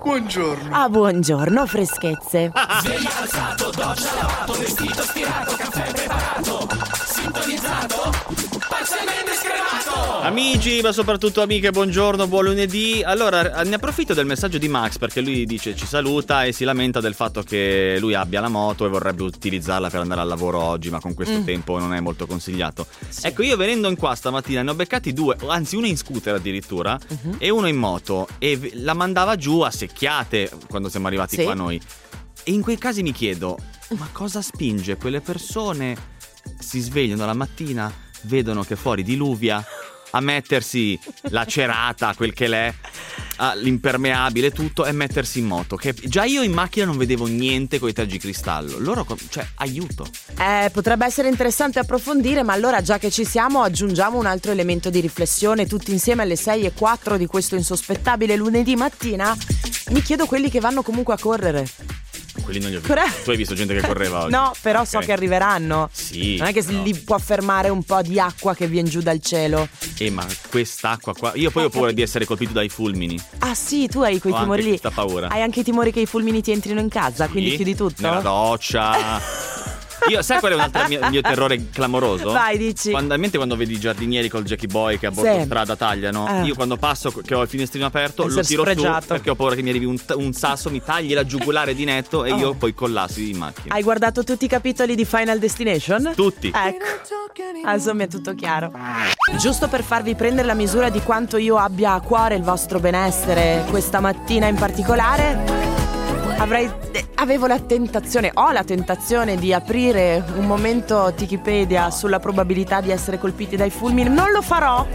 Buongiorno. Ah, buongiorno, freschezze. Sveglia alzato, doccia lavato, vestito stirato, caffè preparato, sintonizzato, parzialmente scremato. Amici, ma soprattutto amiche, buongiorno, buon lunedì. Allora, ne approfitto del messaggio di Max, perché lui dice, ci saluta e si lamenta del fatto che lui abbia la moto e vorrebbe utilizzarla per andare al lavoro oggi, ma con questo tempo non è molto consigliato. Sì. Ecco, io venendo in qua stamattina ne ho beccati due, anzi uno in scooter addirittura e uno in moto, e la mandava giù a secchiate quando siamo arrivati qua noi. E in quei casi mi chiedo, ma cosa spinge quelle persone, si svegliano la mattina, vedono che fuori diluvia, a mettersi la cerata, quel che l'è, l'impermeabile, tutto, e mettersi in moto? Che già io in macchina non vedevo niente coi tergicristallo. Loro, cioè, aiuto. Potrebbe essere interessante approfondire, ma allora, già che ci siamo, aggiungiamo un altro elemento di riflessione tutti insieme alle 6:04 di questo insospettabile lunedì mattina. Mi chiedo quelli che vanno comunque a correre. Quelli non li ho visti. Tu hai visto gente che correva oggi? No, però so che arriveranno. Sì. Non è che li può fermare un po' di acqua che viene giù dal cielo. Ma quest'acqua qua, io poi ho paura di essere colpito dai fulmini. Ah sì, tu hai quei timori lì. Questa paura. Hai anche i timori che i fulmini ti entrino in casa, quindi chiudi tutto? Nella doccia. Io, sai qual è un altro mio terrore clamoroso? Vai, dici. Quando vedi i giardinieri col Jackie Boy che a bordo strada tagliano, io quando passo che ho il finestrino aperto lo tiro su perché ho paura che mi arrivi un sasso, mi tagli la giugulare di netto e io poi collassi in macchina. Hai guardato tutti i capitoli di Final Destination? Tutti. Ecco, adesso mi è tutto chiaro. Giusto per farvi prendere la misura di quanto io abbia a cuore il vostro benessere questa mattina in particolare, ho la tentazione di aprire un momento Wikipedia sulla probabilità di essere colpiti dai fulmini. Non lo farò.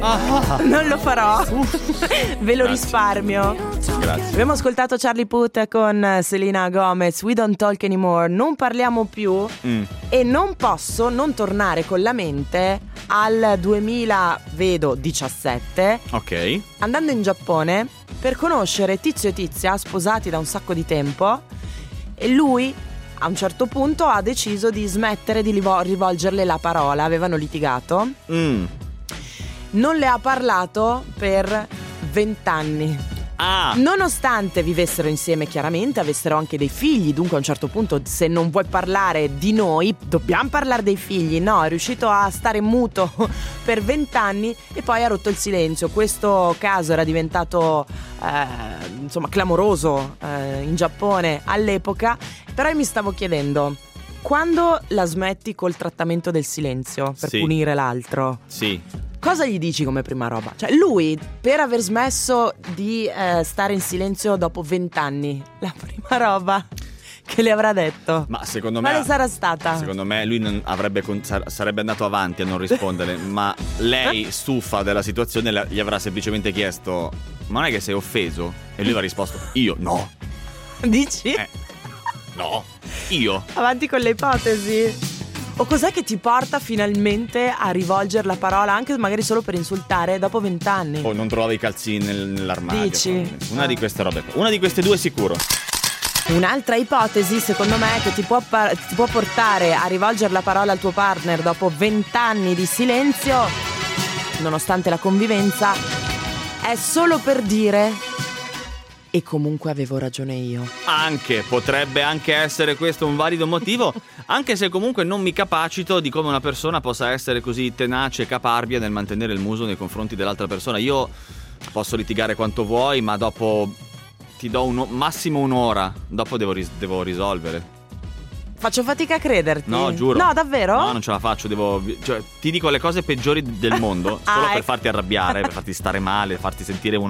Ve lo risparmio. Grazie. Abbiamo ascoltato Charlie Puth con Selena Gomez, We Don't Talk Anymore, non parliamo più. E non posso non tornare con la mente al 2017. Ok. Andando in Giappone per conoscere Tizio e Tizia, sposati da un sacco di tempo, e lui a un certo punto ha deciso di smettere di rivolgerle la parola. Avevano litigato. Non le ha parlato per 20 anni. Nonostante vivessero insieme, chiaramente avessero anche dei figli, dunque a un certo punto, se non vuoi parlare di noi, dobbiamo parlare dei figli. No, è riuscito a stare muto per 20 anni e poi ha rotto il silenzio. Questo caso era diventato clamoroso in Giappone all'epoca. Però io mi stavo chiedendo, quando la smetti col trattamento del silenzio per punire l'altro, cosa gli dici come prima roba? Cioè, lui, per aver smesso di stare in silenzio dopo 20 anni, la prima roba che le avrà detto, ma secondo me quale sarà stata? Secondo me lui non sarebbe andato avanti a non rispondere. Ma lei, stufa della situazione, gli avrà semplicemente chiesto: ma non è che sei offeso? E lui avrà risposto: io no. Dici? No, io. Avanti con le ipotesi. O cos'è che ti porta finalmente a rivolgere la parola, anche magari solo per insultare, dopo 20 anni? O non trovi i calzini nell'armadio. Dici? Una di queste robe. Una di queste due sicuro. Un'altra ipotesi, secondo me, che ti può portare a rivolgere la parola al tuo partner dopo 20 anni di silenzio, nonostante la convivenza, è solo per dire: e comunque avevo ragione io. Potrebbe anche essere questo un valido motivo, anche se comunque non mi capacito di come una persona possa essere così tenace e caparbia nel mantenere il muso nei confronti dell'altra persona. Io posso litigare quanto vuoi, ma dopo ti do massimo un'ora, dopo devo risolvere. Faccio fatica a crederti. No, giuro. No, davvero? No, non ce la faccio, ti dico le cose peggiori del mondo solo per farti arrabbiare, per farti stare male, farti sentire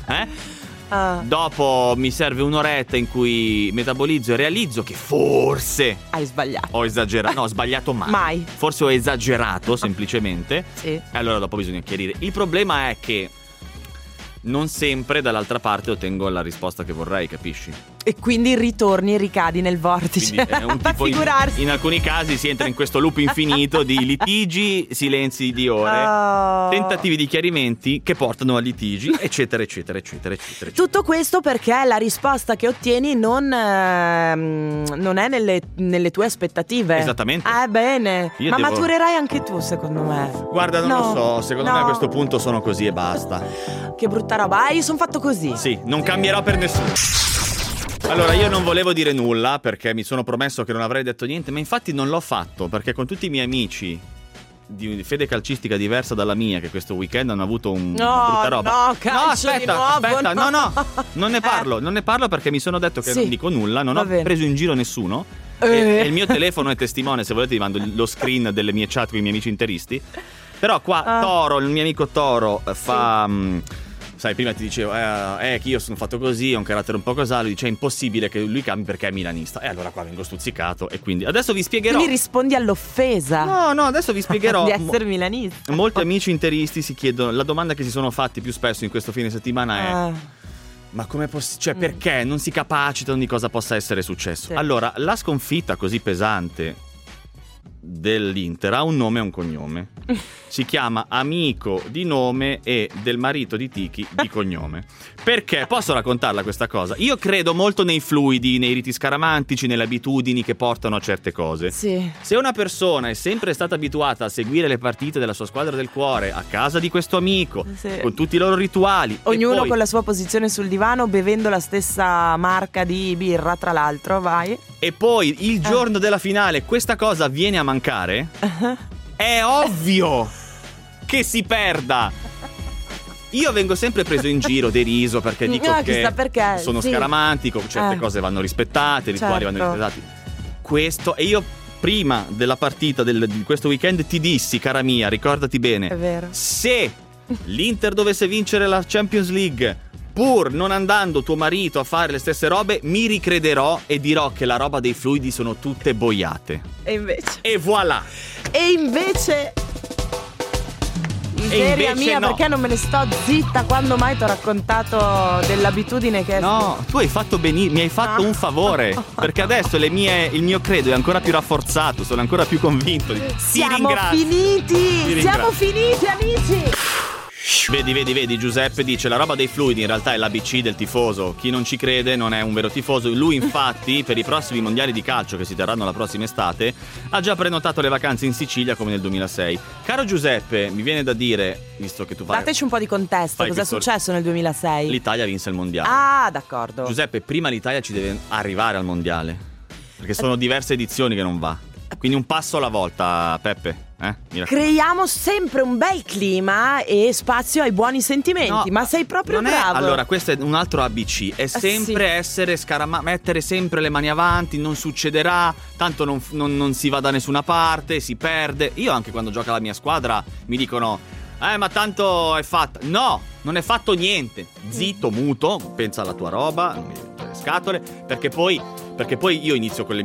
Dopo mi serve un'oretta in cui metabolizzo e realizzo che forse hai sbagliato. Ho esagerato. No, ho sbagliato mai. Forse ho esagerato semplicemente. E allora dopo bisogna chiarire. Il problema è che non sempre dall'altra parte ottengo la risposta che vorrei, capisci? E quindi ritorni e ricadi nel vortice. È un tipo in alcuni casi si entra in questo loop infinito di litigi, silenzi di ore, tentativi di chiarimenti che portano a litigi, eccetera, eccetera, eccetera, eccetera. Tutto questo perché la risposta che ottieni non è nelle tue aspettative. Esattamente. Bene. Maturerai anche tu, secondo me. Guarda, non lo so, secondo me a questo punto sono così e basta. Che brutta roba. Io sono fatto così. Sì, non cambierò per nessuno. Allora, io non volevo dire nulla perché mi sono promesso che non avrei detto niente, ma infatti non l'ho fatto perché con tutti i miei amici di fede calcistica diversa dalla mia che questo weekend hanno avuto una brutta roba. No, calcio di nuovo, aspetta, no, non ne parlo perché mi sono detto che non dico nulla, non ho preso in giro nessuno. E il mio telefono è testimone, se volete vi mando lo screen delle mie chat con i miei amici interisti. Però qua Toro, il mio amico Toro fa... sai, prima ti dicevo che io sono fatto così, ho un carattere un po' così. Lui dice è impossibile che lui cambi perché è milanista. E allora qua vengo stuzzicato e quindi adesso vi spiegherò. Quindi rispondi all'offesa. No, adesso vi spiegherò. Di essere milanista. Molti amici interisti si chiedono, la domanda che si sono fatti più spesso in questo fine settimana è ma come cioè perché non si capacitano di cosa possa essere successo? Sì. Allora, la sconfitta così pesante dell'Inter ha un nome e un cognome. Si chiama Amico di nome e del marito di Tiki di cognome. Perché? Posso raccontarla questa cosa? Io credo molto nei fluidi, nei riti scaramantici, nelle abitudini che portano a certe cose. Sì. Se una persona è sempre stata abituata a seguire le partite della sua squadra del cuore a casa di questo amico, con tutti i loro rituali, ognuno e poi... con la sua posizione sul divano, bevendo la stessa marca di birra, tra l'altro, vai. E poi il giorno della finale questa cosa viene a mancare, è ovvio che si perda. Io vengo sempre preso in giro, deriso, perché dico che sono scaramantico, certe cose vanno rispettate, i rituali vanno rispettati. Questo, e io prima della partita di questo weekend ti dissi, cara mia, ricordati bene, è vero, se l'Inter dovesse vincere la Champions League, pur non andando tuo marito a fare le stesse robe, mi ricrederò e dirò che la roba dei fluidi sono tutte boiate. E invece? E voilà! E invece... Miseria mia, no. Perché non me ne sto zitta quando mai ti ho raccontato dell'abitudine che... No, tu hai fatto benissimo, mi hai fatto un favore, perché adesso il mio credo è ancora più rafforzato, sono ancora più convinto. Siamo finiti, amici! Vedi, Giuseppe dice la roba dei fluidi in realtà è l'ABC del tifoso. Chi non ci crede non è un vero tifoso. Lui infatti per i prossimi mondiali di calcio che si terranno la prossima estate ha già prenotato le vacanze in Sicilia come nel 2006. Caro Giuseppe, mi viene da dire, visto che tu fai... Dateci un po' di contesto, cosa è successo nel 2006? L'Italia vinse il mondiale. Ah, d'accordo. Giuseppe, prima l'Italia ci deve arrivare al mondiale, perché sono diverse edizioni che non va. Quindi un passo alla volta, Peppe. Creiamo sempre un bel clima e spazio ai buoni sentimenti. No, ma sei proprio bravo. Allora, questo è un altro ABC. È sempre essere mettere sempre le mani avanti. Non succederà, tanto non si va da nessuna parte, si perde. Io anche quando gioca la mia squadra mi dicono ma tanto è fatta. No, non è fatto niente. Zitto, muto, pensa alla tua roba, non mi rompere le scatole, perché poi io inizio con le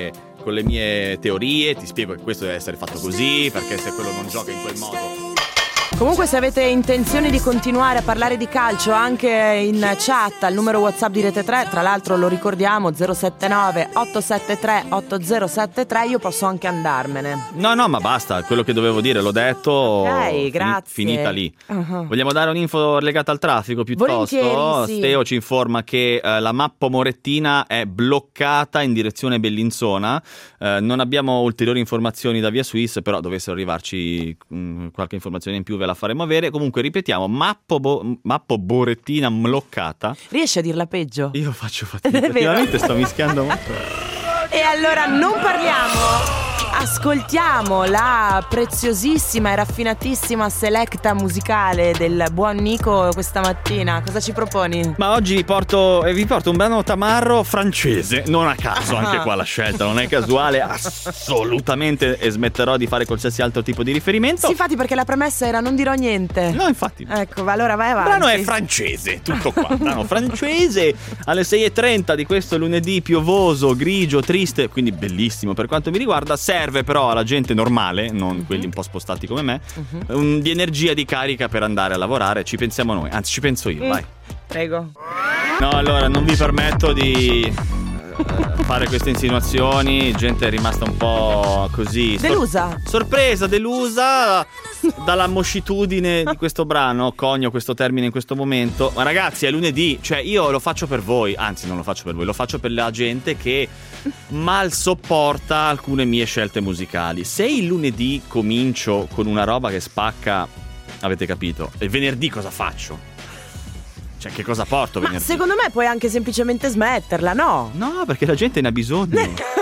mie teorie, ti spiego che questo deve essere fatto così, perché se quello non gioca in quel modo. Comunque, se avete intenzione di continuare a parlare di calcio anche in chat al numero WhatsApp di Rete 3, tra l'altro lo ricordiamo, 079 873 8073, io posso anche andarmene. No, ma basta, quello che dovevo dire l'ho detto. Ok, grazie. Finita lì. Vogliamo dare un'info legata al traffico piuttosto? Volentieri, sì. Steo ci informa che la Mappo Morettina è bloccata in direzione Bellinzona. Non abbiamo ulteriori informazioni da Via Suisse, però dovessero arrivarci qualche informazione in più ve la faremo avere. Comunque ripetiamo, Mappo Morettina bloccata. Riesci a dirla peggio? Io faccio fatica, effettivamente sto mischiando molto. E allora non parliamo, ascoltiamo la preziosissima e raffinatissima selecta musicale del buon Nico questa mattina. Cosa ci proponi? Ma oggi vi porto un brano tamarro francese, non a caso, anche qua la scelta non è casuale assolutamente, e smetterò di fare qualsiasi altro tipo di riferimento. Sì, infatti, perché la premessa era non dirò niente. No, infatti. Ecco, allora vai avanti. Il brano è francese, tutto qua. Brano francese alle 6:30 di questo lunedì piovoso, grigio, triste, quindi bellissimo per quanto mi riguarda. Serve però alla gente normale, non quelli un po' spostati come me, di energia, di carica per andare a lavorare. Ci pensiamo noi, anzi ci penso io, vai. Prego. No, allora non vi permetto di fare queste insinuazioni. Gente è rimasta un po' così delusa, sorpresa, delusa dalla moscitudine di questo brano. Conio questo termine in questo momento, ma ragazzi è lunedì, cioè io lo faccio per voi, anzi non lo faccio per voi, lo faccio per la gente che mal sopporta alcune mie scelte musicali. Se il lunedì comincio con una roba che spacca, avete capito, e il venerdì cosa faccio? Cioè, che cosa porto Ma venerdì? secondo me puoi anche semplicemente smetterla, no? No, perché la gente ne ha bisogno.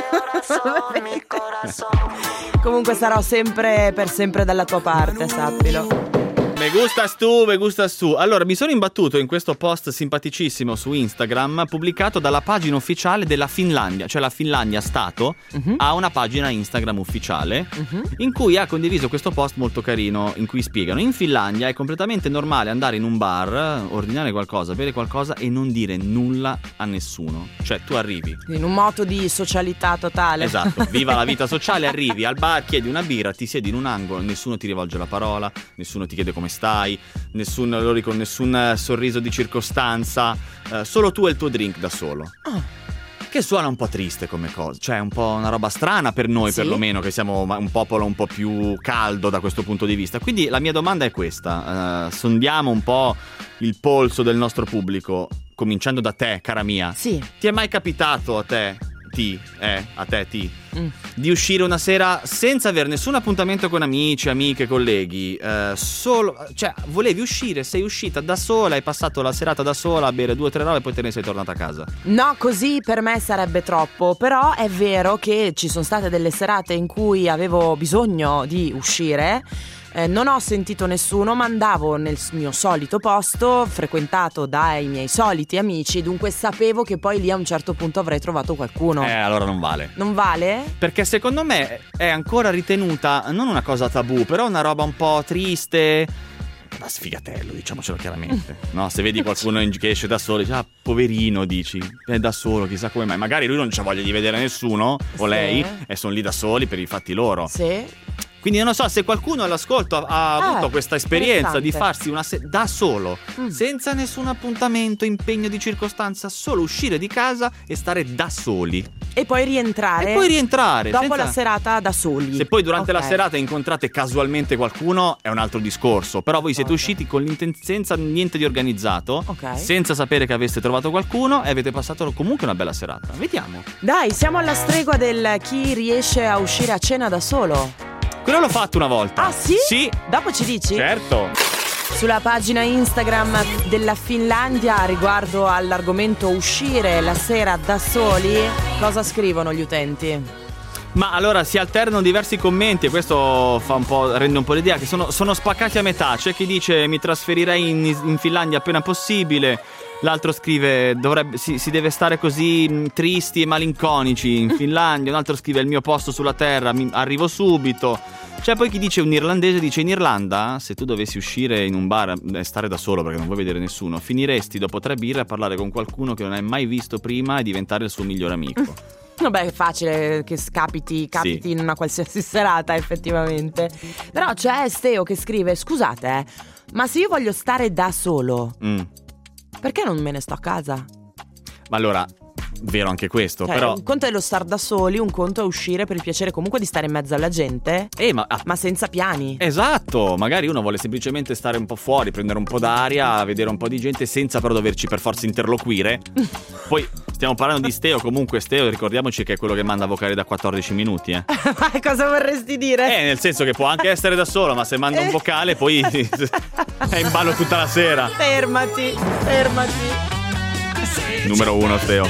Comunque sarò sempre per sempre dalla tua parte, sappilo. Me gustas tu. Allora, mi sono imbattuto in questo post simpaticissimo su Instagram pubblicato dalla pagina ufficiale della Finlandia. Cioè la Finlandia Stato ha una pagina Instagram ufficiale in cui ha condiviso questo post molto carino in cui spiegano: in Finlandia è completamente normale andare in un bar, ordinare qualcosa, bere qualcosa e non dire nulla a nessuno. Cioè tu arrivi In un moto di socialità totale. Esatto, viva la vita sociale, arrivi al bar, chiedi una birra, ti siedi in un angolo, nessuno ti rivolge la parola, nessuno ti chiede come stai, nessun sorriso di circostanza, solo tu e il tuo drink da solo. Che suona un po' triste come cosa, cioè un po' una roba strana per noi, Sì. perlomeno, che siamo un popolo un po' più caldo da questo punto di vista. Quindi la mia domanda è questa: sondiamo un po' il polso del nostro pubblico, cominciando da te, cara mia. Sì. Ti è mai capitato a te, di uscire una sera senza avere nessun appuntamento con amici, amiche, colleghi, solo, cioè volevi uscire, sei uscita da sola, hai passato la serata da sola a bere 2 o 3 robe e poi te ne sei tornata a casa? No, così per me sarebbe troppo. Però è vero che ci sono state delle serate in cui avevo bisogno di uscire. Non ho sentito nessuno, ma andavo nel mio solito posto, frequentato dai miei soliti amici, dunque sapevo che poi lì a un certo punto avrei trovato qualcuno. Allora non vale. Non vale? Perché secondo me è ancora ritenuta non una cosa tabù, però una roba un po' triste. Da sfigatello, diciamocelo chiaramente, no? Se vedi qualcuno che esce da solo, dici, poverino, dici, è da solo, chissà come mai. Magari lui non c'ha voglia di vedere nessuno, o Sì. lei, e sono lì da soli per i fatti loro. Sì. Quindi non so se qualcuno all'ascolto ha avuto questa esperienza di farsi una da solo, senza nessun appuntamento, impegno di circostanza, solo uscire di casa e stare da soli. E poi rientrare. Dopo senza- la serata da soli. Se poi durante la Ok. serata incontrate casualmente qualcuno è un altro discorso. Però voi siete usciti con senza niente di organizzato, Ok. senza sapere che aveste trovato qualcuno e avete passato comunque una bella serata. Vediamo. Dai, siamo alla stregua del chi riesce a uscire a cena da solo. Quello l'ho fatto una volta. Ah, sì? Sì, Dopo ci dici? certo. Sulla pagina Instagram della Finlandia riguardo all'argomento uscire la sera da soli, cosa scrivono gli utenti? Ma allora si alternano diversi commenti e questo rende un po' l'idea che sono spaccati a metà. C'è chi dice mi trasferirei in Finlandia appena possibile. L'altro scrive si deve stare così tristi e malinconici in Finlandia. Un altro scrive il mio posto sulla terra, arrivo subito. C'è poi chi dice, un irlandese dice: in Irlanda se tu dovessi uscire in un bar e stare da solo perché non vuoi vedere nessuno, finiresti dopo 3 birre a parlare con qualcuno che non hai mai visto prima e diventare il suo migliore amico. Vabbè, è facile che capiti Sì. in una qualsiasi serata, effettivamente. Però c'è Steo che scrive: scusate, ma se io voglio stare da solo, perché non me ne sto a casa? Ma allora, vero anche questo, Cioè, però un conto è lo star da soli, un conto è uscire per il piacere comunque di stare in mezzo alla gente, ma senza piani. Esatto, magari uno vuole semplicemente stare un po' fuori, prendere un po' d'aria, vedere un po' di gente senza però doverci per forza interloquire. Poi stiamo parlando di Steo, comunque Steo ricordiamoci che è quello che manda vocali da 14 minuti. Ma cosa vorresti dire? Nel senso che può anche essere da solo, ma se manda un vocale poi è in ballo tutta la sera. Fermati. Numero 1 Steo.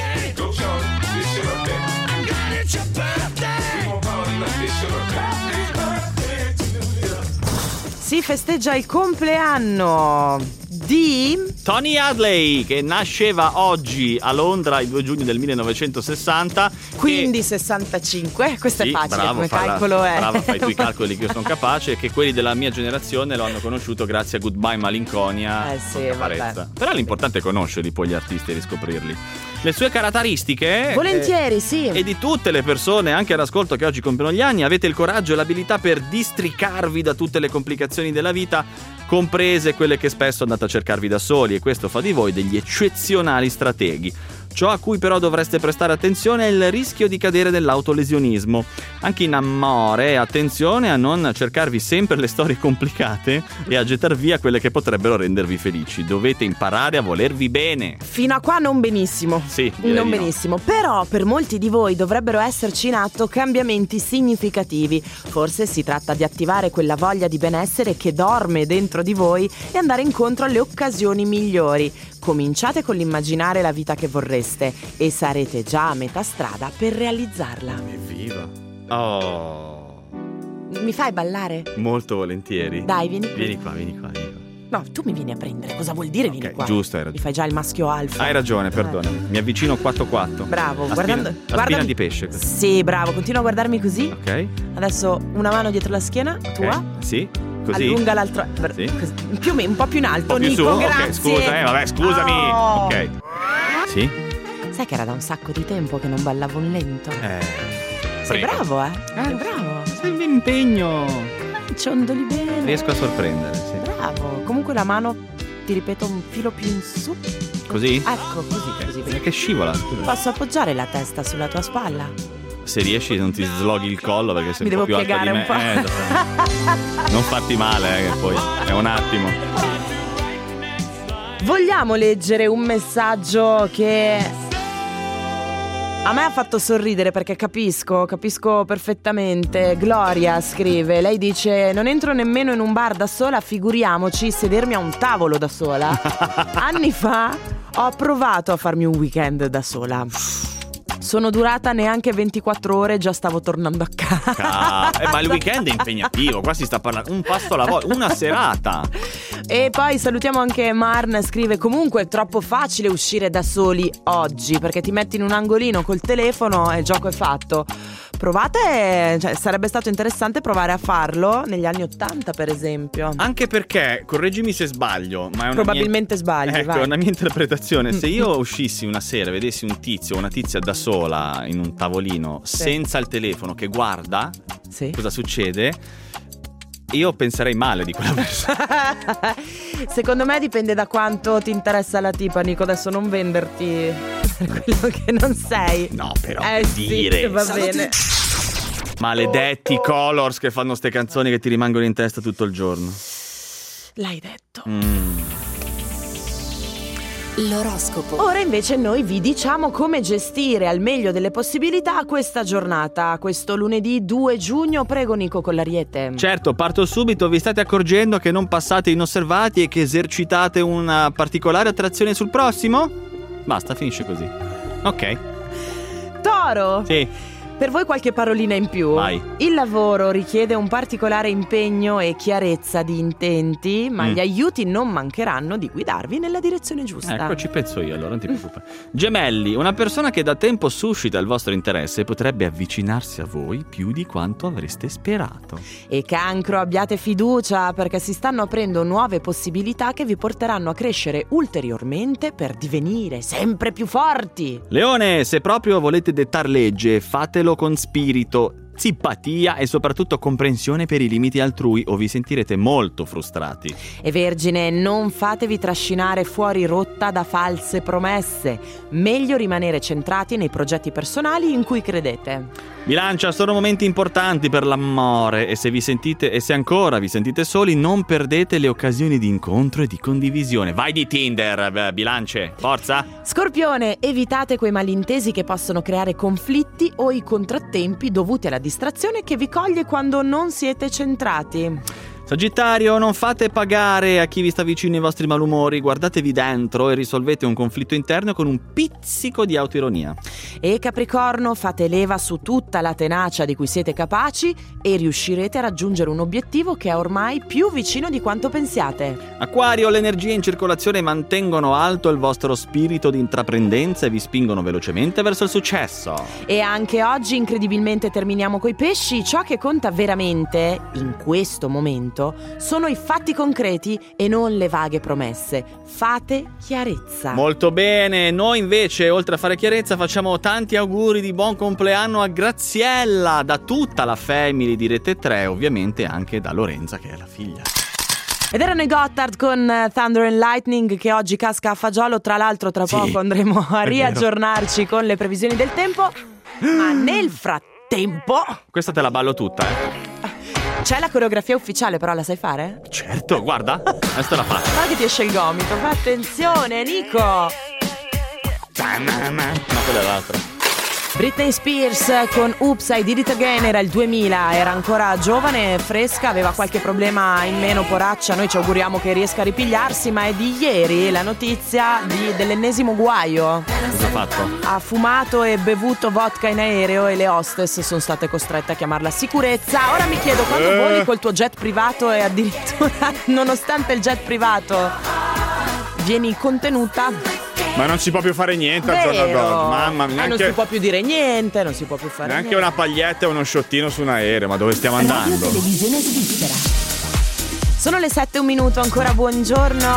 Si festeggia il compleanno di Tony Hadley, che nasceva oggi a Londra il 2 giugno del 1960. quindi 65. Questo Sì, è facile, bravo, come calcolo è. Brava, fai tu i calcoli che io sono capace. Che quelli della mia generazione lo hanno conosciuto grazie a Goodbye Malinconia. Sì, Caparezza. vabbè. Però l'importante è conoscerli poi gli artisti e riscoprirli. Le sue caratteristiche Volentieri, sì. e di tutte le persone anche all'ascolto che oggi compiono gli anni, avete il coraggio e l'abilità per districarvi da tutte le complicazioni della vita, comprese quelle che spesso andate a cercarvi da soli, e questo fa di voi degli eccezionali strateghi. Ciò a cui però dovreste prestare attenzione è il rischio di cadere nell'autolesionismo. Anche in amore, attenzione a non cercarvi sempre le storie complicate e a gettar via quelle che potrebbero rendervi felici. Dovete imparare a volervi bene. Fino a qua non benissimo. Sì, direi non di no. benissimo. Però per molti di voi dovrebbero esserci in atto cambiamenti significativi. Forse si tratta di attivare quella voglia di benessere che dorme dentro di voi e andare incontro alle occasioni migliori. Cominciate con l'immaginare la vita che vorreste e sarete già a metà strada per realizzarla. Evviva! Oh! Mi fai ballare? Molto volentieri. Dai, vieni qui. Vieni qua. No, tu mi vieni a prendere. Cosa vuol dire vieni qua? Giusto, hai ragione. Mi fai già il maschio alfa. Hai ragione, perdonami. Mi avvicino 4-4. Bravo, La spina di pesce. Sì, bravo, continua a guardarmi così. Ok. Adesso una mano dietro la schiena, tua. Sì, così. Allunga l'altra. Sì. Più o meno, un po' più in alto, Un po' più Nico, su. grazie. Ok, scusa, vabbè, scusami. Oh. Ok. Sì? Sai che era da un sacco di tempo che non ballavo un lento? Sei prego. bravo, Sei bravo. Sei un impegno. Ciondoli bene. Riesco a sorprendere, sì. Bravo. Comunque la mano, ti ripeto, un filo più in su. Così? Ecco, così. Che scivola, scusa. Posso appoggiare la testa sulla tua spalla? Se riesci non ti sloghi il collo perché sei Mi un po' devo più alta di me. piegare un po'. Non farti male, che poi è un attimo. Vogliamo leggere un messaggio che a me ha fatto sorridere perché capisco perfettamente. Gloria scrive, lei dice: non entro nemmeno in un bar da sola, figuriamoci sedermi a un tavolo da sola. Anni fa ho provato a farmi un weekend da sola. Sono durata neanche 24 ore, già stavo tornando a casa. Ma il weekend è impegnativo, qua si sta parlando un pasto alla volta, una serata. E poi salutiamo anche Marn, scrive: comunque è troppo facile uscire da soli oggi, perché ti metti in un angolino col telefono e il gioco è fatto. Provate, cioè sarebbe stato interessante provare a farlo negli anni 80 per esempio. Anche perché, correggimi se sbaglio, ma è una probabilmente sbagli, ecco, vai. È una mia interpretazione. Se io uscissi una sera e vedessi un tizio o una tizia da sola in un tavolino senza il telefono che guarda, cosa succede? Io penserei male di quella persona. Secondo me dipende da quanto ti interessa la tipa, Nico. Adesso non venderti per quello che non sei. No, però sì, va bene. Maledetti Colors che fanno ste canzoni che ti rimangono in testa tutto il giorno. L'hai detto. L'oroscopo. Ora invece noi vi diciamo come gestire al meglio delle possibilità questa giornata, questo lunedì 2 giugno. Prego Nico con l'Ariete. Certo, parto subito. Vi state accorgendo che non passate inosservati e che esercitate una particolare attrazione sul prossimo? Basta, finisce così. Ok. Toro. Sì. Per voi qualche parolina in più. Vai. Il lavoro richiede un particolare impegno e chiarezza di intenti, ma gli aiuti non mancheranno di guidarvi nella direzione giusta. Ecco, ci penso io, allora non ti preoccupare. Gemelli, una persona che da tempo suscita il vostro interesse potrebbe avvicinarsi a voi più di quanto avreste sperato. E Cancro, abbiate fiducia perché si stanno aprendo nuove possibilità che vi porteranno a crescere ulteriormente per divenire sempre più forti. Leone, se proprio volete dettar legge, fatelo con spirito, simpatia e soprattutto comprensione per i limiti altrui o vi sentirete molto frustrati. E Vergine, non fatevi trascinare fuori rotta da false promesse. Meglio rimanere centrati nei progetti personali in cui credete. Bilancia, sono momenti importanti per l'amore e se ancora vi sentite soli, non perdete le occasioni di incontro e di condivisione. Vai di Tinder, Bilance, forza! Scorpione, evitate quei malintesi che possono creare conflitti o i contrattempi dovuti alla distrazione che vi coglie quando non siete centrati. Sagittario, non fate pagare a chi vi sta vicino i vostri malumori, guardatevi dentro e risolvete un conflitto interno con un pizzico di autoironia. E Capricorno, fate leva su tutta la tenacia di cui siete capaci e riuscirete a raggiungere un obiettivo che è ormai più vicino di quanto pensiate. Acquario, le energie in circolazione mantengono alto il vostro spirito di intraprendenza e vi spingono velocemente verso il successo. E anche oggi incredibilmente terminiamo coi pesci. Ciò che conta veramente in questo momento sono i fatti concreti e non le vaghe promesse. Fate chiarezza. Molto bene, noi invece oltre a fare chiarezza facciamo tanti auguri di buon compleanno a Graziella da tutta la family di Rete 3, ovviamente anche da Lorenza che è la figlia. Ed erano i Gotthard con Thunder and Lightning che oggi casca a fagiolo. Tra l'altro tra poco andremo a riaggiornarci con le previsioni del tempo. Ma nel frattempo questa te la ballo tutta, C'è la coreografia ufficiale, però la sai fare? Certo, guarda, adesso la faccio. Guarda che ti esce il gomito, fa attenzione Nico. Ma quella è l'altra. Britney Spears con Oops, I Did It Again, era il 2000, era ancora giovane, fresca, aveva qualche problema in meno, poraccia, noi ci auguriamo che riesca a ripigliarsi, ma è di ieri la notizia dell'ennesimo guaio. Cosa ha fatto? Ha fumato e bevuto vodka in aereo e le hostess sono state costrette a chiamarla sicurezza. Ora mi chiedo, quando voli col tuo jet privato e addirittura, nonostante il jet privato, vieni contenuta... Ma non si può più fare niente al giorno d'oggi. Mamma mia, non si può più dire niente, non si può più fare neanche niente. una paglietta e uno sciottino su un aereo. Ma dove stiamo andando? Televisione svizzera. Sono le 7:01, ancora buongiorno.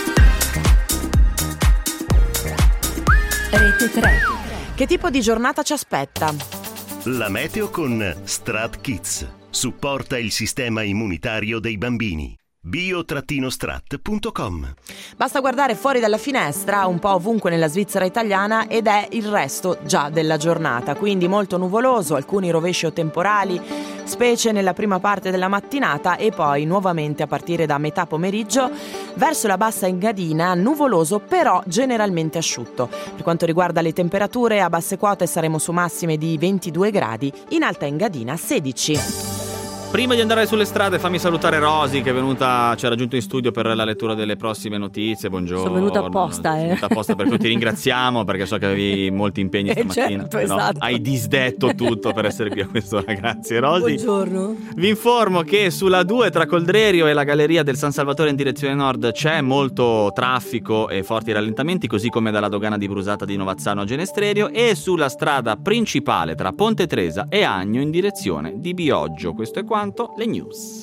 Rete 3. Che tipo di giornata ci aspetta? La meteo con Strat Kids. Supporta il sistema immunitario dei bambini. bio-strat.com. Basta guardare fuori dalla finestra un po' ovunque nella Svizzera italiana ed è il resto già della giornata, quindi molto nuvoloso, alcuni rovesci o temporali, specie nella prima parte della mattinata e poi nuovamente a partire da metà pomeriggio verso la bassa Engadina, nuvoloso però generalmente asciutto. Per quanto riguarda le temperature, a basse quote saremo su massime di 22 gradi, in alta Engadina 16. Prima di andare sulle strade fammi salutare Rosy che è venuta, ci ha raggiunto in studio per la lettura delle prossime notizie. Buongiorno. Sono venuta apposta, Sono venuta apposta perché ti ringraziamo perché so che avevi molti impegni stamattina. Certo, esatto. Hai disdetto tutto per essere qui a quest'ora. Grazie Rosy. Buongiorno. Vi informo che sulla 2 tra Coldrerio e la galleria del San Salvatore in direzione nord c'è molto traffico e forti rallentamenti, così come dalla dogana di Brusata di Novazzano a Genestrerio, e sulla strada principale tra Ponte Tresa e Agno in direzione di Bioggio. Questo è quanto. Le news.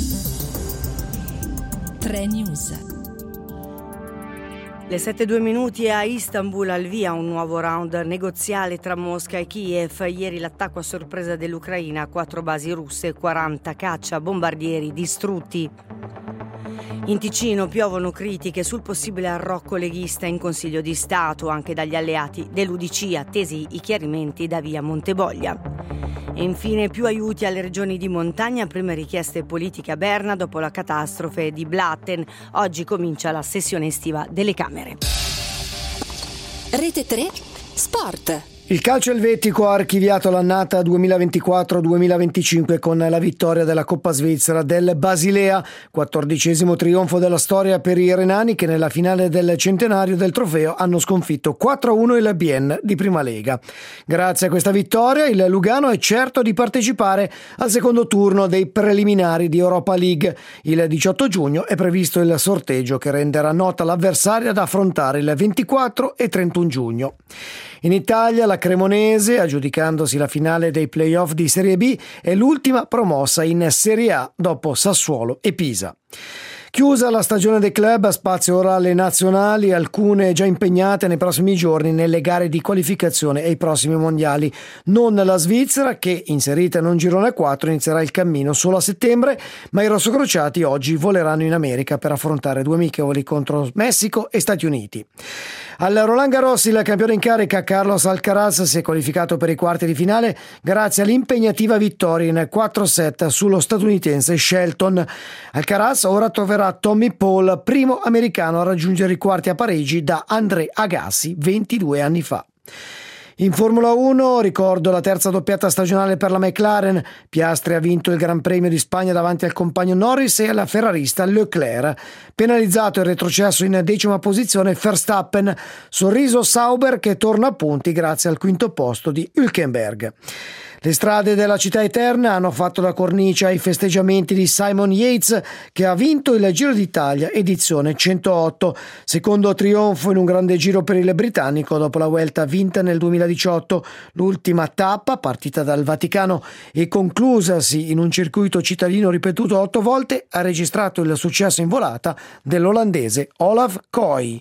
3 News. Le 7:02 a Istanbul, al via un nuovo round negoziale tra Mosca e Kiev. Ieri l'attacco a sorpresa dell'Ucraina a 4 basi russe, 40 caccia bombardieri distrutti. In Ticino piovono critiche sul possibile arrocco leghista in Consiglio di Stato anche dagli alleati dell'UDC, attesi i chiarimenti da via Monteboglia. E infine più aiuti alle regioni di montagna, prime richieste politiche a Berna dopo la catastrofe di Blatten. Oggi comincia la sessione estiva delle Camere. Rete 3 Sport. Il calcio elvetico ha archiviato l'annata 2024-2025 con la vittoria della Coppa Svizzera del Basilea, 14° trionfo della storia per i renani che nella finale del centenario del trofeo hanno sconfitto 4-1 il Bienne di Prima Lega. Grazie a questa vittoria il Lugano è certo di partecipare al secondo turno dei preliminari di Europa League. Il 18 giugno è previsto il sorteggio che renderà nota l'avversaria da affrontare il 24 e 31 giugno. In Italia la Cremonese, aggiudicandosi la finale dei play-off di Serie B, è l'ultima promossa in Serie A dopo Sassuolo e Pisa. Chiusa la stagione dei club, spazio ora alle nazionali, alcune già impegnate nei prossimi giorni nelle gare di qualificazione ai prossimi mondiali. Non la Svizzera, che inserita in un girone 4 inizierà il cammino solo a settembre, ma i rossocrociati oggi voleranno in America per affrontare 2 amichevoli contro Messico e Stati Uniti. Al Roland Garros il campione in carica Carlos Alcaraz si è qualificato per i quarti di finale grazie all'impegnativa vittoria in 4 set sullo statunitense Shelton. Alcaraz ora troverà Tommy Paul, primo americano a raggiungere i quarti a Parigi da André Agassi 22 anni fa. In Formula 1 ricordo la terza doppiata stagionale per la McLaren. Piastri ha vinto il Gran Premio di Spagna davanti al compagno Norris e alla ferrarista Leclerc. Penalizzato e retrocesso in 10ª posizione Verstappen. Sorriso Sauber che torna a punti grazie al 5º posto di Hülkenberg. Le strade della città eterna hanno fatto da cornice ai festeggiamenti di Simon Yates, che ha vinto il Giro d'Italia edizione 108, secondo trionfo in un grande giro per il britannico dopo la Vuelta vinta nel 2018. L'ultima tappa, partita dal Vaticano e conclusasi in un circuito cittadino ripetuto 8 volte, ha registrato il successo in volata dell'olandese Olav Kooi.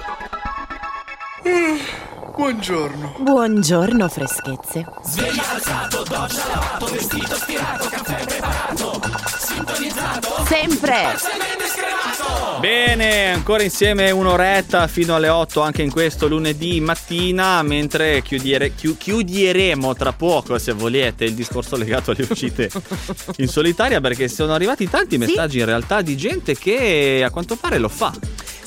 Buongiorno. Buongiorno freschezze. Sveglia alzato, doccia lavato, vestito stirato, caffè preparato, sintonizzato, Sempre. parzialmente scremato. Bene, ancora insieme un'oretta fino alle 8 anche in questo lunedì mattina, mentre chiudieremo tra poco, se volete, il discorso legato alle uscite in solitaria, perché sono arrivati tanti messaggi in realtà di gente che a quanto pare lo fa.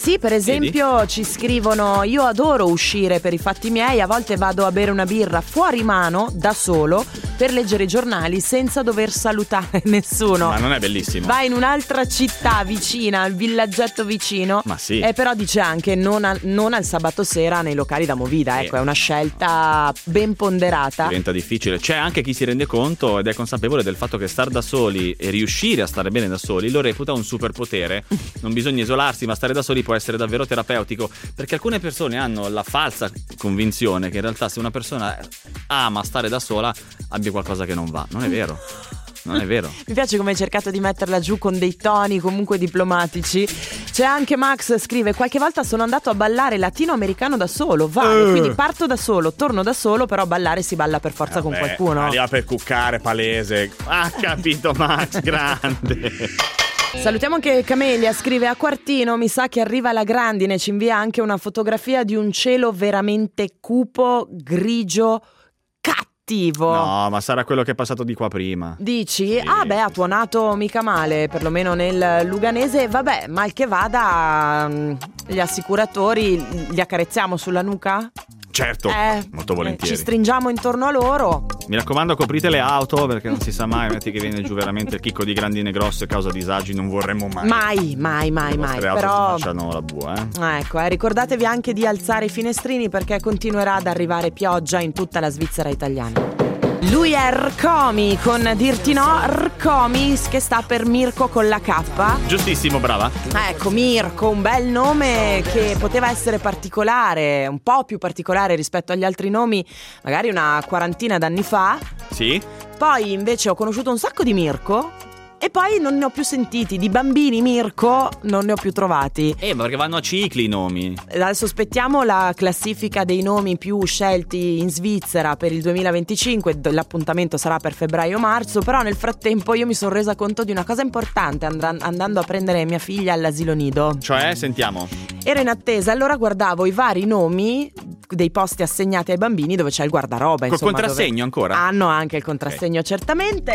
Sì, per esempio ci scrivono: io adoro uscire per i fatti miei, a volte vado a bere una birra fuori mano da solo per leggere i giornali senza dover salutare nessuno. Ma non è bellissimo? Vai in un'altra città vicina, al villaggetto vicino. Ma sì. Però dice anche non al sabato sera nei locali da movida. Ecco, è una scelta ben ponderata. Diventa difficile. C'è anche chi si rende conto ed è consapevole del fatto che star da soli e riuscire a stare bene da soli lo reputa un superpotere. Non bisogna isolarsi, ma stare da soli può essere davvero terapeutico, perché alcune persone hanno la falsa convinzione che in realtà se una persona ama stare da sola abbia qualcosa che non va. Non è vero. Non è vero. Mi piace come hai cercato di metterla giù con dei toni comunque diplomatici. C'è anche Max, scrive: qualche volta sono andato a ballare latinoamericano da solo. Vale, quindi parto da solo, torno da solo, però ballare si balla per forza con qualcuno. Arriva per cuccare, palese. Ha capito Max, grande. Salutiamo anche Camelia, scrive: a Quartino mi sa che arriva la grandine. Ci invia anche una fotografia di un cielo veramente cupo, grigio, cattivo. No, ma sarà quello che è passato di qua prima. Dici? Sì, Ah beh, ha tuonato mica male, perlomeno nel Luganese. Vabbè, mal che vada, gli assicuratori li accarezziamo sulla nuca? Certo, molto volentieri. Ci stringiamo intorno a loro. Mi raccomando, coprite le auto, perché non si sa mai, metti che viene giù veramente il chicco di grandine grosse causa disagi, non vorremmo mai. Mai. Le auto Però si facciano la bua, ecco, ricordatevi anche di alzare i finestrini, perché continuerà ad arrivare pioggia in tutta la Svizzera italiana. Lui è Rcomi con Dirti No, Rcomi che sta per Mirko con la K. Giustissimo, brava. Ecco, Mirko, un bel nome che poteva essere particolare, un po' più particolare rispetto agli altri nomi, magari una quarantina d'anni fa. Sì. Poi invece ho conosciuto un sacco di Mirko e poi non ne ho più sentiti. Di bambini Mirko non ne ho più trovati. Ma perché vanno a cicli i nomi. Adesso aspettiamo la classifica dei nomi più scelti in Svizzera per il 2025. L'appuntamento sarà per febbraio-marzo. Però nel frattempo io mi sono resa conto di una cosa importante andando a prendere mia figlia all'asilo nido. Cioè, sentiamo. Ero in attesa, allora guardavo i vari nomi dei posti assegnati ai bambini dove c'è il guardaroba. Col contrassegno ancora? Hanno anche il contrassegno, certamente.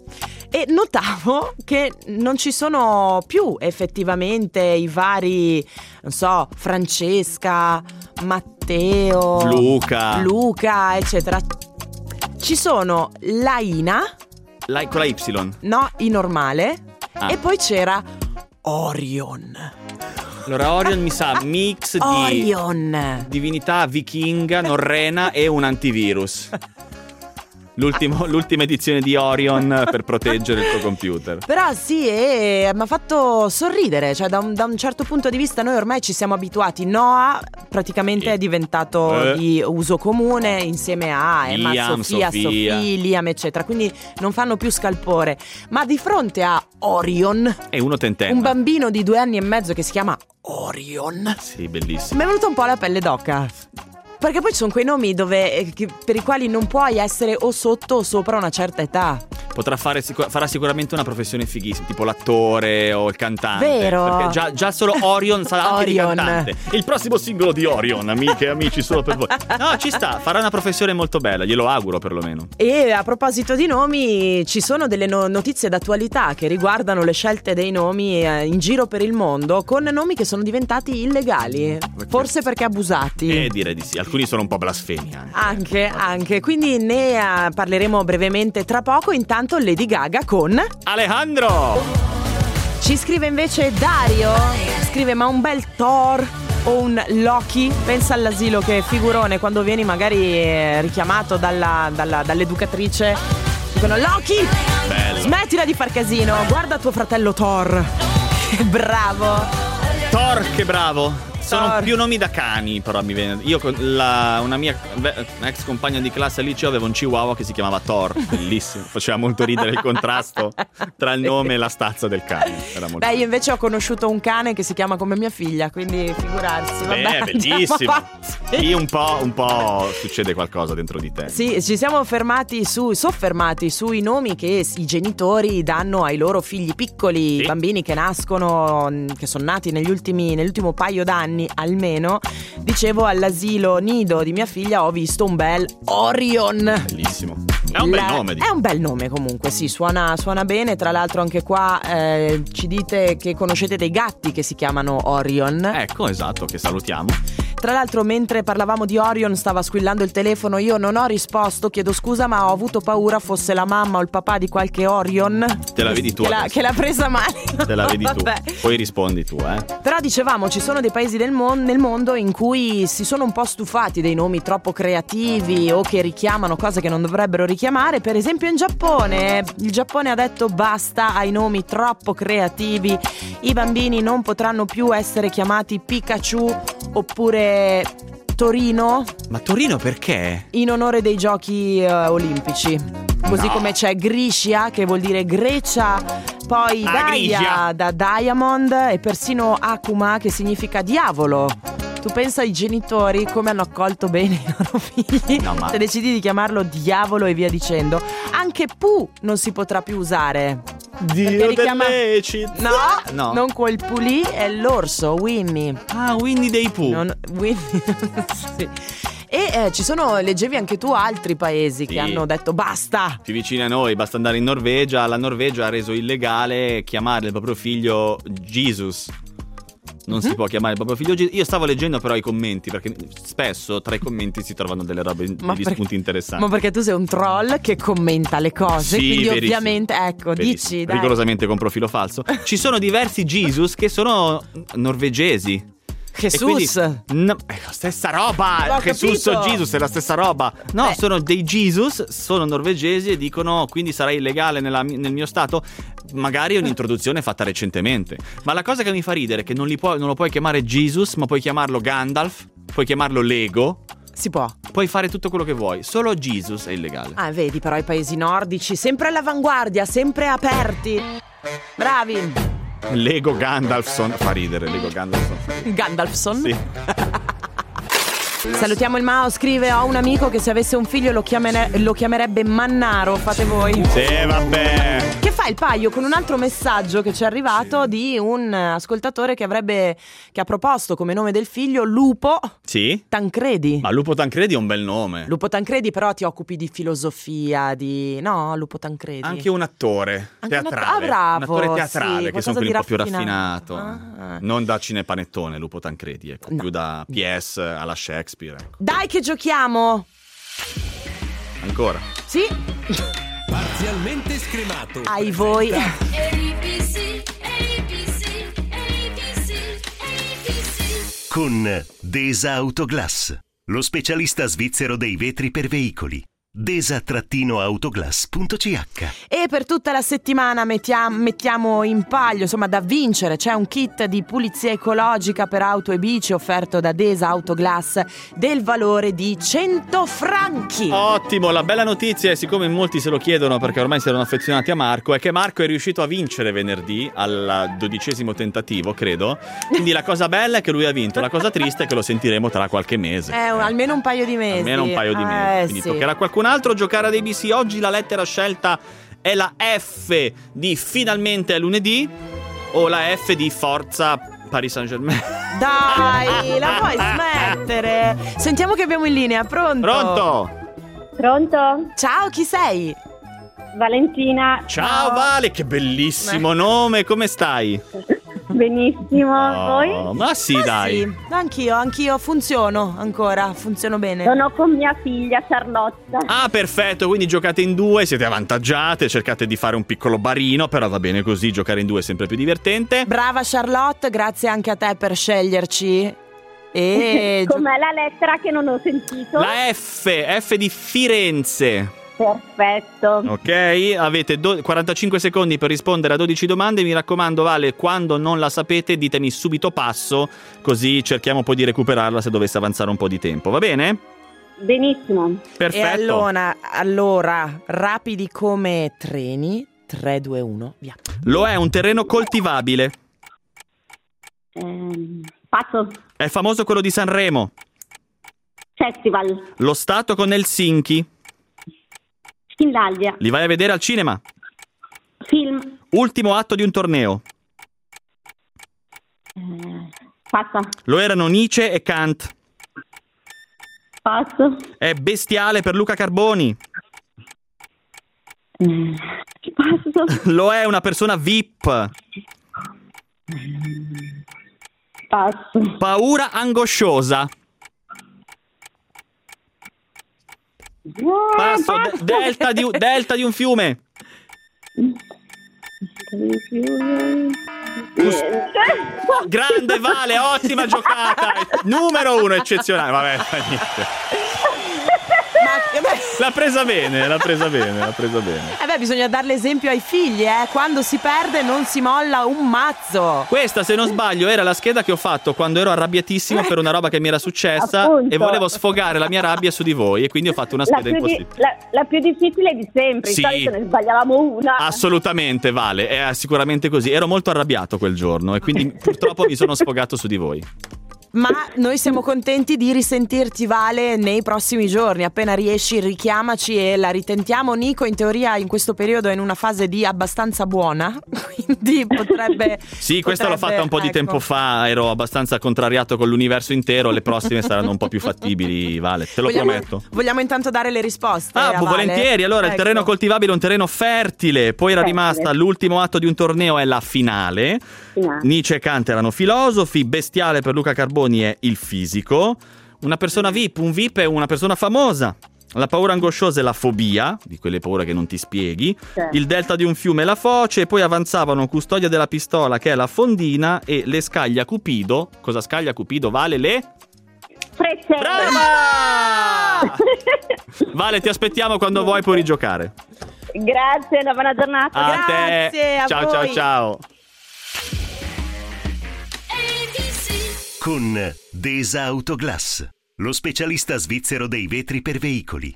E notavo che non ci sono più effettivamente i vari, non so, Francesca, Matteo, Luca, eccetera. Ci sono Laina, con la Y. No, I normale. E poi c'era Orion. Allora Orion mi sa mix di Orion, divinità vichinga, norrena e un antivirus. L'ultima edizione di Orion per proteggere il tuo computer. Però sì, mi ha fatto sorridere. Cioè da un certo punto di vista noi ormai ci siamo abituati. Noah praticamente è diventato di uso comune insieme a Emma, Liam, Sofia, Liam eccetera. Quindi non fanno più scalpore. Ma di fronte a Orion, e uno tentenna, un bambino di 2 anni e mezzo che si chiama Orion, sì, bellissimo, mi è venuta un po' la pelle d'oca. Perché poi ci sono quei nomi per i quali non puoi essere o sotto o sopra una certa età. Farà sicuramente una professione fighissima, tipo l'attore o il cantante. Vero? Perché già solo Orion sarà anche di cantante. Il prossimo singolo di Orion, amiche e amici, solo per voi. No, ci sta, farà una professione molto bella, glielo auguro perlomeno. E a proposito di nomi, ci sono delle notizie d'attualità che riguardano le scelte dei nomi in giro per il mondo, con nomi che sono diventati illegali, forse perché abusati. Direi di sì, alcuni sono un po' blasfemi anche. Quindi ne parleremo brevemente tra poco. Intanto Lady Gaga con Alejandro. Ci scrive invece Dario, scrive: ma un bel Thor o un Loki? Pensa all'asilo, che figurone quando vieni magari richiamato dall'educatrice. Dicono: Loki, bello, smettila di far casino, guarda tuo fratello Thor. Bravo Thor, che bravo. Sono più nomi da cani, però mi viene. Io con una mia ex compagna di classe al liceo avevo un chihuahua che si chiamava Thor, bellissimo. Faceva molto ridere il contrasto tra il nome e la stazza del cane. Era molto io invece ho conosciuto un cane che si chiama come mia figlia, quindi figurarsi. Vabbè, bellissimo. Lì un po' succede qualcosa dentro di te. Sì, ci siamo soffermati sui nomi che i genitori danno ai loro figli piccoli, sì, bambini che nascono, che sono nati nell'ultimo paio d'anni almeno. Dicevo, all'asilo nido di mia figlia ho visto un bel Orion. Bellissimo. È un bel nome. È un bel nome comunque, sì, suona bene. Tra l'altro anche qua ci dite che conoscete dei gatti che si chiamano Orion. Ecco, esatto, che salutiamo. Tra l'altro mentre parlavamo di Orion stava squillando il telefono, io non ho risposto, chiedo scusa, ma ho avuto paura fosse la mamma o il papà di qualche Orion. Te la vedi tu che l'ha presa male. Te la vedi tu. Poi rispondi tu, Però dicevamo, ci sono dei paesi nel mondo in cui si sono un po' stufati dei nomi troppo creativi o che richiamano cose che non dovrebbero richiamare. Per esempio in Giappone. Il Giappone ha detto basta ai nomi troppo creativi. I bambini non potranno più essere chiamati Pikachu oppure Torino. Ma Torino perché? In onore dei giochi olimpici. Così come c'è Griscia, che vuol dire Grecia. Poi Daia da Diamond. E persino Akuma, che significa diavolo. Tu pensa ai genitori come hanno accolto bene i loro figli. Se decidi di chiamarlo diavolo e via dicendo. Anche Pooh non si potrà più usare. Dio delle città. No, non quel Pulì, è l'orso, Winnie. Ah, Winnie dei Pooh. Winnie. Sì. E leggevi anche tu altri paesi che hanno detto basta. Più vicini a noi, basta andare in Norvegia. La Norvegia ha reso illegale chiamare il proprio figlio Jesus. Non si può chiamare il proprio figlio Jesus. Io stavo leggendo però i commenti, perché spesso tra i commenti si trovano delle robe, degli spunti interessanti. Ma perché tu sei un troll che commenta le cose, quindi verissimo. Ovviamente, ecco, Verissimo. dici, dai. Rigorosamente con profilo falso. Ci sono diversi Jesus che sono norvegesi. Jesus. Stessa roba. Jesus o Jesus è la stessa roba. No, sono dei Jesus, sono norvegesi e dicono quindi sarà illegale nel mio stato. Magari è un'introduzione fatta recentemente. Ma la cosa che mi fa ridere è che non lo puoi chiamare Jesus, ma puoi chiamarlo Gandalf, puoi chiamarlo Lego. Si può. Puoi fare tutto quello che vuoi. Solo Jesus è illegale. Ah, vedi, però i paesi nordici sempre all'avanguardia, sempre aperti. Bravi. Lego Gandalfson fa ridere. Lego Gandalfson? Sì. Salutiamo il Mao, scrive: ho un amico che se avesse un figlio lo chiamerebbe Mannaro. Fate voi. Sì, vabbè. Che fa il paio con un altro messaggio che ci è arrivato di un ascoltatore che ha proposto come nome del figlio Lupo Tancredi. Ma Lupo Tancredi è un bel nome. Lupo Tancredi, però ti occupi di filosofia, no, Lupo Tancredi. Anche un attore teatrale. Bravo, un attore teatrale, che sono quelli un po' più raffinato. Non da cinepanettone Lupo Tancredi, ecco, più da PS alla Shakespeare. Ecco. Dai che giochiamo! Ancora? Sì. Parzialmente scremato. Ai voi. Con Desa Autoglass, lo specialista svizzero dei vetri per veicoli. desa-autoglass.ch. E per tutta la settimana mettiamo in palio, insomma, da vincere c'è un kit di pulizia ecologica per auto e bici offerto da Desa Autoglass del valore di 100 franchi. Ottimo, la bella notizia è, siccome molti se lo chiedono perché ormai si erano affezionati a Marco, è che Marco è riuscito a vincere venerdì al 12° tentativo, credo. Quindi la cosa bella è che lui ha vinto, la cosa triste è che lo sentiremo tra qualche mese. Almeno un paio di mesi. Almeno un paio di mesi. Quindi toccherà a qualcun altro giocare ad ABC. Oggi la lettera scelta è la F di finalmente è lunedì o la F di forza Paris Saint-Germain. Dai, la vuoi smettere? Sentiamo che abbiamo in linea. Pronto? Ciao, chi sei? Valentina. Ciao Vale, che bellissimo nome, come stai? Benissimo, voi? Ma sì, dai. Sì. Anch'io funziono bene. Sono con mia figlia Charlotte. Ah, perfetto, quindi giocate in due, siete avvantaggiate, cercate di fare un piccolo barino, però va bene così, giocare in due è sempre più divertente. Brava Charlotte, grazie anche a te per sceglierci. E com'è la lettera che non ho sentito? La F di Firenze. Perfetto. Ok, avete 45 secondi per rispondere a 12 domande. Mi raccomando, Vale, quando non la sapete ditemi subito passo, così cerchiamo poi di recuperarla se dovesse avanzare un po' di tempo, va bene? Benissimo. Perfetto. E allora rapidi come treni. 3, 2, 1, via. Lo è un terreno coltivabile. Passo. È famoso quello di Sanremo. Festival. Lo stato con Helsinki. Finlandia. Li vai a vedere al cinema. Film. Ultimo atto di un torneo. Passa. Lo erano Nietzsche e Kant. Passo. È bestiale per Luca Carboni. Passo. Lo è una persona VIP. Passo. Paura angosciosa. Passo. Delta di un fiume. Grande, Vale, ottima giocata. Numero 1, eccezionale. Vabbè, niente. L'ha presa bene. Bisogna dare l'esempio ai figli, Quando si perde non si molla un mazzo. Questa, se non sbaglio, era la scheda che ho fatto quando ero arrabbiatissimo per una roba che mi era successa. Appunto. E volevo sfogare la mia rabbia su di voi, e quindi ho fatto una scheda impossibile. La più difficile di sempre, Sì. di solito ne sbagliavamo una. Assolutamente, Vale, è sicuramente così. Ero molto arrabbiato quel giorno e quindi purtroppo mi sono sfogato su di voi. Ma noi siamo contenti di risentirti, Vale, nei prossimi giorni. Appena riesci richiamaci e la ritentiamo. Nico in teoria in questo periodo è in una fase di abbastanza buona, quindi potrebbe... Sì, questa l'ho fatta un po' di tempo fa, ero abbastanza contrariato con l'universo intero. Le prossime saranno un po' più fattibili, Vale, te lo prometto. Vogliamo intanto dare le risposte a Vale? Volentieri. Allora, il terreno coltivabile è un terreno fertile. Poi era rimasta l'ultimo atto di un torneo, è la finale. Nietzsche e Kant erano filosofi. Bestiale per Luca Carboni è il fisico. Una persona VIP, un VIP è una persona famosa. La paura angosciosa è la fobia, di quelle paure che non ti spieghi. Il delta di un fiume è la foce. E poi avanzavano Custodia della pistola, che è la fondina, e le scaglia Cupido. Cosa scaglia Cupido? Vale le... Frecce. Brava! Vale, ti aspettiamo quando vuoi, puoi rigiocare. Grazie, una buona giornata. A Grazie, te. a Ciao, voi. ciao. Con Desa Autoglass, lo specialista svizzero dei vetri per veicoli.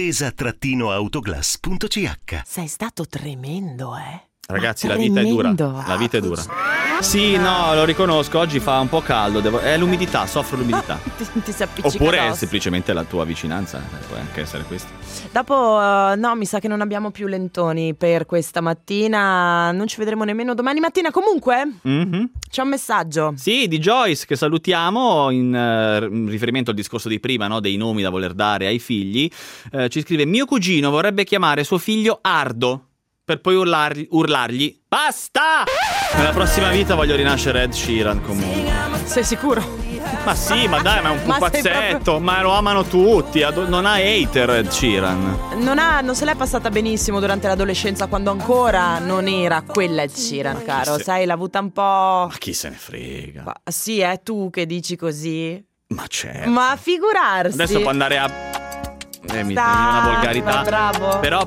Desa-autoglass.ch. Sei stato tremendo, Ragazzi, la vita è dura. La vita è dura. Sì, no, lo riconosco. Oggi fa un po' caldo. È l'umidità, soffro l'umidità. Ti si appiccica Oppure è addosso. semplicemente la tua vicinanza. Può anche essere questo. Dopo, no, mi sa che non abbiamo più lentoni per questa mattina. Non ci vedremo nemmeno domani mattina. Comunque, c'è un messaggio. Sì, di Joyce, che salutiamo in riferimento al discorso di prima, no? Dei nomi da voler dare ai figli. Ci scrive: mio cugino vorrebbe chiamare suo figlio Ardo, per poi urlargli basta! Nella prossima vita voglio rinascere Ed Sheeran, comunque. Sei sicuro? Ma sì, ma dai, ma è un Ma sei pupazzetto. proprio- Ma lo amano tutti. Non ha hater Ed Sheeran. Non se l'è passata benissimo durante l'adolescenza, quando ancora non era quella Ed Sheeran, caro. se- Sai, l'ha avuta un po'... Ma chi se ne frega? Ma sì, è tu che dici così. Ma certo. Ma figurarsi. Adesso può andare a... mi dici Dai, una volgarità. ma bravo. Però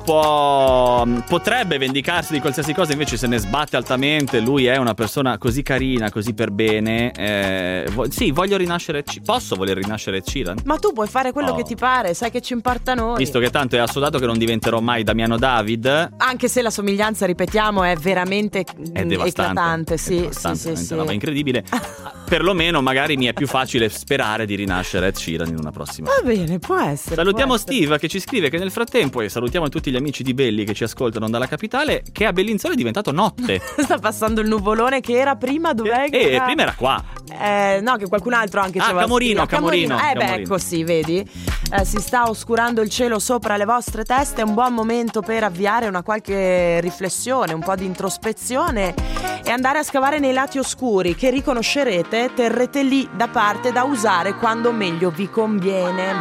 potrebbe vendicarsi di qualsiasi cosa, invece se ne sbatte altamente. Lui è una persona così carina, così per bene. Sì, voglio rinascere. Posso voler rinascere Ed Sheeran? Ma tu puoi fare quello Oh. che ti pare, sai che ci importa a noi. Visto che tanto è assodato che non diventerò mai Damiano David. Anche se la somiglianza, ripetiamo, è veramente È devastante. eclatante. Sì, È devastante, sì, veramente sì. una roba incredibile. Perlomeno magari mi è più facile sperare di rinascere Ed Sheeran in una prossima. Va bene, può essere. Salutiamo può essere. Steve, che ci scrive che nel frattempo, e salutiamo tutti gli amici di Belli che ci ascoltano dalla capitale, che a Bellinzona è diventato notte. Sta passando il nuvolone che era prima, dov'è? che era? Prima era qua. No, che qualcun altro anche ci aveva Camorino, scritto. Camorino. Beh, Camorino. ecco, sì, vedi? Si sta oscurando il cielo sopra le vostre teste. È un buon momento per avviare una qualche riflessione, un po' di introspezione e andare a scavare nei lati oscuri che riconoscerete, terrete lì da parte da usare quando meglio vi conviene.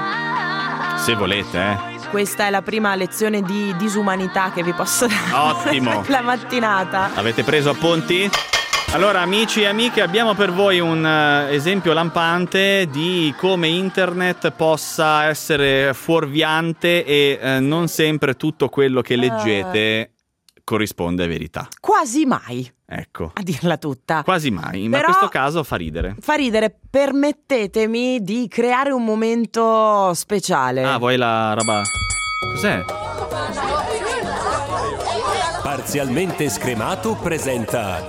Se volete, Questa è la prima lezione di disumanità che vi posso dare. Ottimo. La mattinata. Avete preso appunti? Allora, amici e amiche, abbiamo per voi un esempio lampante di come internet possa essere fuorviante e non sempre tutto quello che leggete corrisponde a verità. Quasi mai, Ecco, a dirla tutta. quasi mai, ma in Però- questo caso fa ridere. Fa ridere, permettetemi di creare un momento speciale. Ah, vuoi la roba? Cos'è? Parzialmente scremato presenta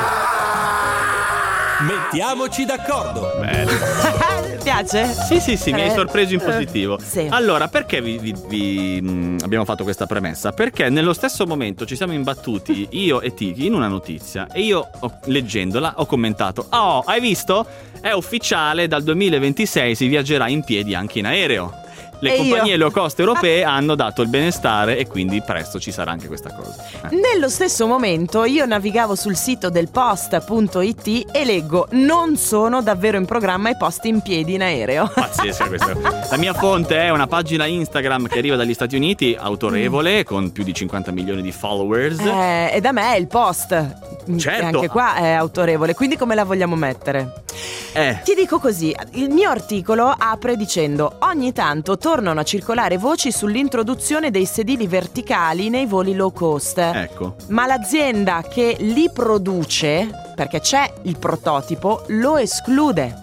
Mettiamoci d'accordo. Bello. Mi piace? Sì, mi hai sorpreso in positivo. Sì. Allora, perché abbiamo fatto questa premessa? Perché nello stesso momento ci siamo imbattuti io e Tiki in una notizia e io, leggendola, ho commentato: oh, hai visto? È ufficiale, dal 2026 si viaggerà in piedi anche in aereo. Le compagnie low cost europee hanno dato il benestare e quindi presto ci sarà anche questa cosa. Nello stesso momento io navigavo sul sito del post.it e leggo: non sono davvero in programma i posti in piedi in aereo. Pazzesca questa. La mia fonte è una pagina Instagram che arriva dagli Stati Uniti, autorevole, con più di 50 milioni di followers. E da me è il Post. Certo. E anche qua è autorevole, quindi come la vogliamo mettere? Ti dico così, il mio articolo apre dicendo: ogni tanto tornano a circolare voci sull'introduzione dei sedili verticali nei voli low cost. Ecco. Ma l'azienda che li produce, perché c'è il prototipo, lo esclude.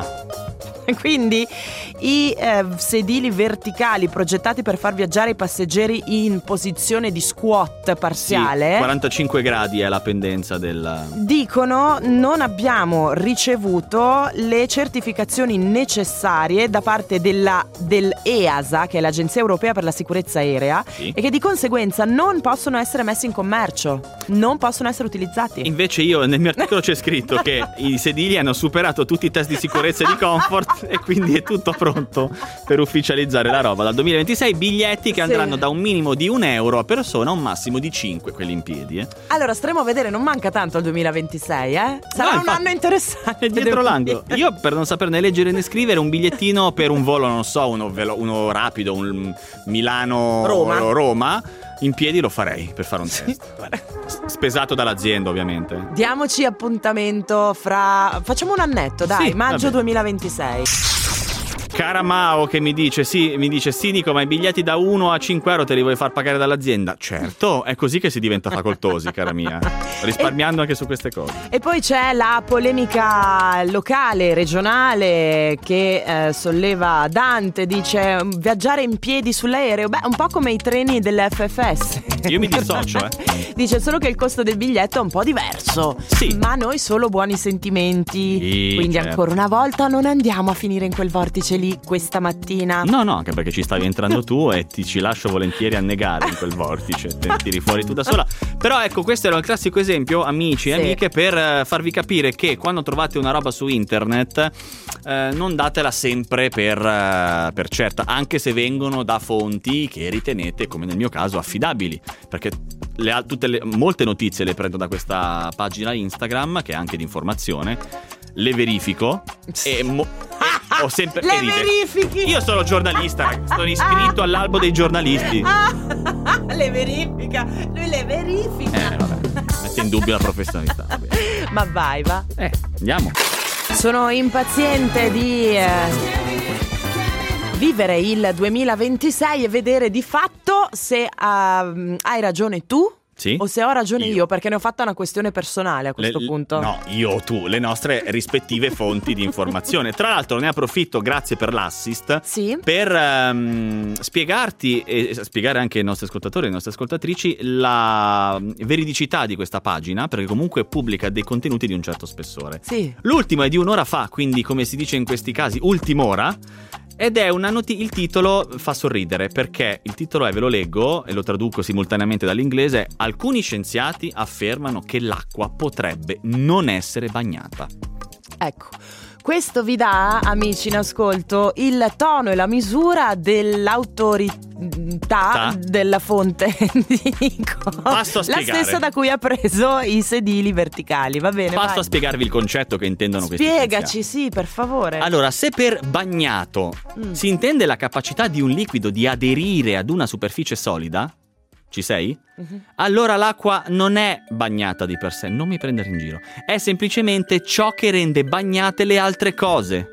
Quindi i sedili verticali progettati per far viaggiare i passeggeri in posizione di squat parziale, sì, 45 gradi è la pendenza del... dicono: non abbiamo ricevuto le certificazioni necessarie da parte dell'EASA, che è l'Agenzia Europea per la Sicurezza Aerea, sì, e che di conseguenza non possono essere messi in commercio, non possono essere utilizzati. Invece io nel mio articolo c'è scritto che i sedili hanno superato tutti i test di sicurezza e di comfort e quindi è tutto pronto per ufficializzare la roba. Dal 2026 biglietti che andranno da un minimo di €1 a persona a un massimo di 5, quelli in piedi. Allora staremo a vedere, non manca tanto al 2026, sarà un anno interessante. Dietro l'angolo. Io, per non saperne leggere né scrivere, un bigliettino per un volo, non so, uno rapido, un Milano-Roma, in piedi lo farei per fare un test. Spesato dall'azienda, ovviamente. Diamoci appuntamento facciamo un annetto, dai, maggio 2026. Cara Mao che mi dice sì Nico, ma i biglietti da 1 a 5 euro te li vuoi far pagare dall'azienda? Certo, è così che si diventa facoltosi, cara mia, risparmiando anche su queste cose. E poi c'è la polemica locale, regionale, che solleva Dante, dice: viaggiare in piedi sull'aereo, un po' come i treni dell'FFS. Io mi dissocio, Dice solo che il costo del biglietto è un po' diverso, ma noi solo buoni sentimenti, quindi certo, ancora una volta non andiamo a finire in quel vortice lì questa mattina. No, anche perché ci stavi entrando tu e ci lascio volentieri annegare in quel vortice, te ne tiri fuori tu da sola. Però ecco, questo era il classico esempio, amici e amiche, per farvi capire che quando trovate una roba su internet non datela sempre per certa, anche se vengono da fonti che ritenete, come nel mio caso, affidabili, perché molte notizie le prendo da questa pagina Instagram, che è anche di informazione, le verifico e ho sempre le verifichi. Io sono giornalista, sono iscritto all'albo dei giornalisti. Le verifica, lui le verifica. Vabbè, mette in dubbio la professionalità. Vabbè. Ma vai, va. Andiamo. Sono impaziente di vivere il 2026 e vedere di fatto se hai ragione tu, o se ho ragione io, perché ne ho fatta una questione personale a questo punto. No, io o tu, le nostre rispettive fonti di informazione. Tra l'altro ne approfitto, grazie per l'assist, per spiegarti e spiegare anche ai nostri ascoltatori e alle nostre ascoltatrici la veridicità di questa pagina, perché comunque pubblica dei contenuti di un certo spessore. L'ultimo è di un'ora fa, quindi come si dice in questi casi, ultim'ora. Ed è il titolo fa sorridere, perché il titolo è, ve lo leggo e lo traduco simultaneamente dall'inglese: alcuni scienziati affermano che l'acqua potrebbe non essere bagnata. Ecco, questo vi dà, amici in ascolto, il tono e la misura dell'autorità della fonte di Nico. Passo a la spiegare. stessa da cui ha preso i sedili verticali, va bene? Passo a spiegarvi il concetto che intendono questi scienziati. Spiegaci, sì, per favore. Allora, se per bagnato si intende la capacità di un liquido di aderire ad una superficie solida, ci sei? Allora l'acqua non è bagnata di per sé, non mi prendere in giro. È semplicemente ciò che rende bagnate le altre cose.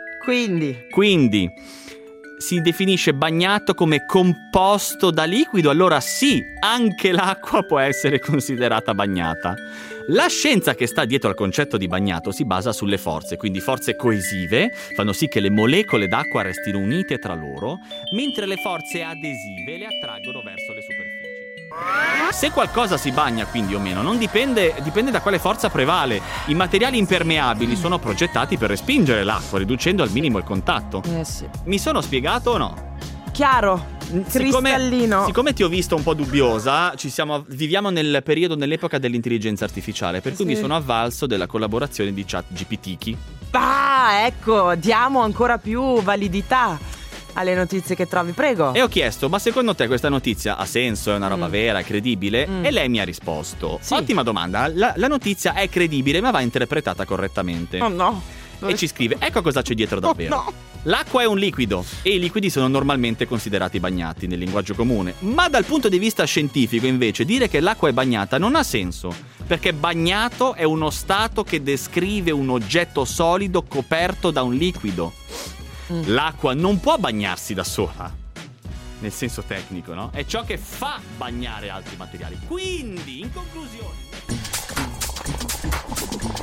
Quindi si definisce bagnato come composto da liquido, allora sì, anche l'acqua può essere considerata bagnata. La scienza che sta dietro al concetto di bagnato si basa sulle forze, quindi forze coesive fanno sì che le molecole d'acqua restino unite tra loro, mentre le forze adesive le attraggono verso le superfici. Se qualcosa si bagna quindi o meno non dipende da quale forza prevale. I materiali impermeabili sono progettati per respingere l'acqua, riducendo al minimo il contatto. Mi sono spiegato o no? Chiaro, cristallino. Siccome ti ho visto un po' dubbiosa, viviamo nell'epoca dell'intelligenza artificiale, per cui mi sono avvalso della collaborazione di ChatGPT. Ecco, diamo ancora più validità. alle notizie che trovi, prego. E ho chiesto, ma secondo te questa notizia ha senso? È una roba vera, è credibile? E lei mi ha risposto, Sì. ottima domanda, la notizia è credibile ma va interpretata correttamente. Oh no. E ci scrive, ecco cosa c'è dietro davvero. no. L'acqua è un liquido e i liquidi sono normalmente considerati bagnati nel linguaggio comune, ma dal punto di vista scientifico invece dire che l'acqua è bagnata non ha senso, perché bagnato è uno stato che descrive un oggetto solido coperto da un liquido. L'acqua non può bagnarsi da sola, nel senso tecnico, no? È ciò che fa bagnare altri materiali. Quindi, in conclusione...